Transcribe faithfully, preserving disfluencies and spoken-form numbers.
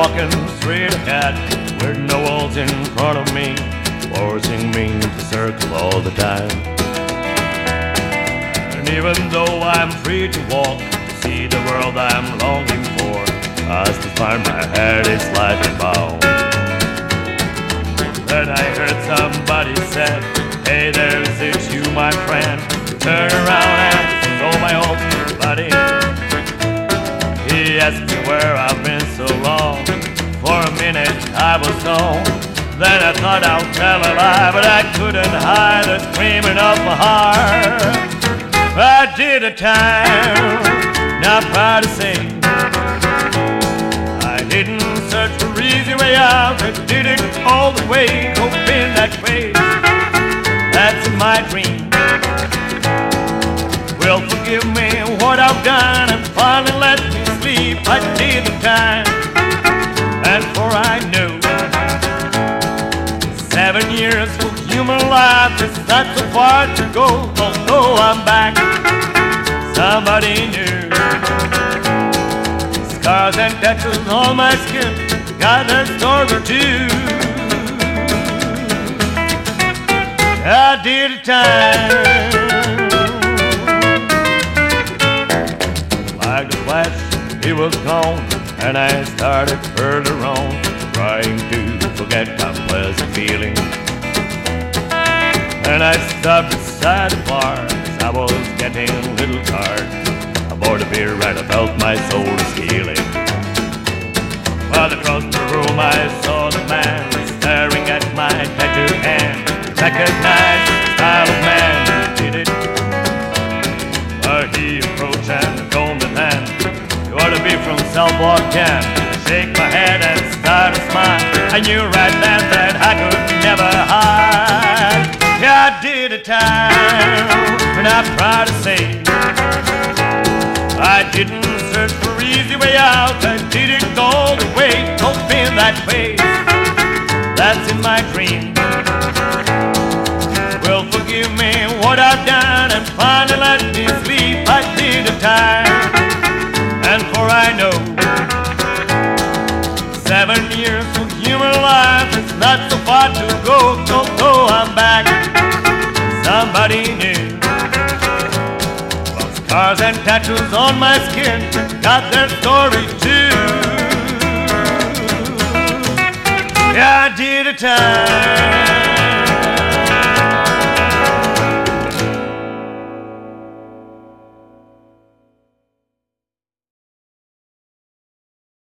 walking straight ahead with no walls in front of me, forcing me to circle all the time. And even though I'm free to walk, to see the world I'm longing for, I still find my head is slightly bowed. Then I heard somebody said, "Hey, there's it you, my friend." Turn around and saw my old buddy. He asked me where I've been so long. For a minute I was gone. Then I thought I'll tell a lie, but I couldn't hide the screaming of my heart. I did a time, not proud to say. I didn't search for easy way out. I did it all the way, hoping that way. That's my dream. Will forgive me what I've done and finally let me sleep. I did the time, and for I know seven years of human life is not so far to go. Although I'm back, somebody new. Scars and tattoos on my skin got their story too. I did a time. Like a flash, he was gone, and I started further on, trying to forget my pleasant feeling. And I stopped beside the bar as I was getting a little tired. I bought a beer and I felt my soul is healing. While across the room I saw the man staring at my tattooed hand. Recognized the style of man who did it. But he approached and told me then, "You ought to be from Southwark, Kent." Shake my head and start to smile. I knew right then that I could never hide. Yeah, I did a time, and I'm proud to say I didn't search for easy way out. I did it all the way, hoping that way that's in my dream will forgive me what I've done and finally let me sleep. I did a time, and for I know seven years of human life is not so far to go. Although I'm back, somebody new. Well, scars and tattoos on my skin got their story too. Yeah, I did a time.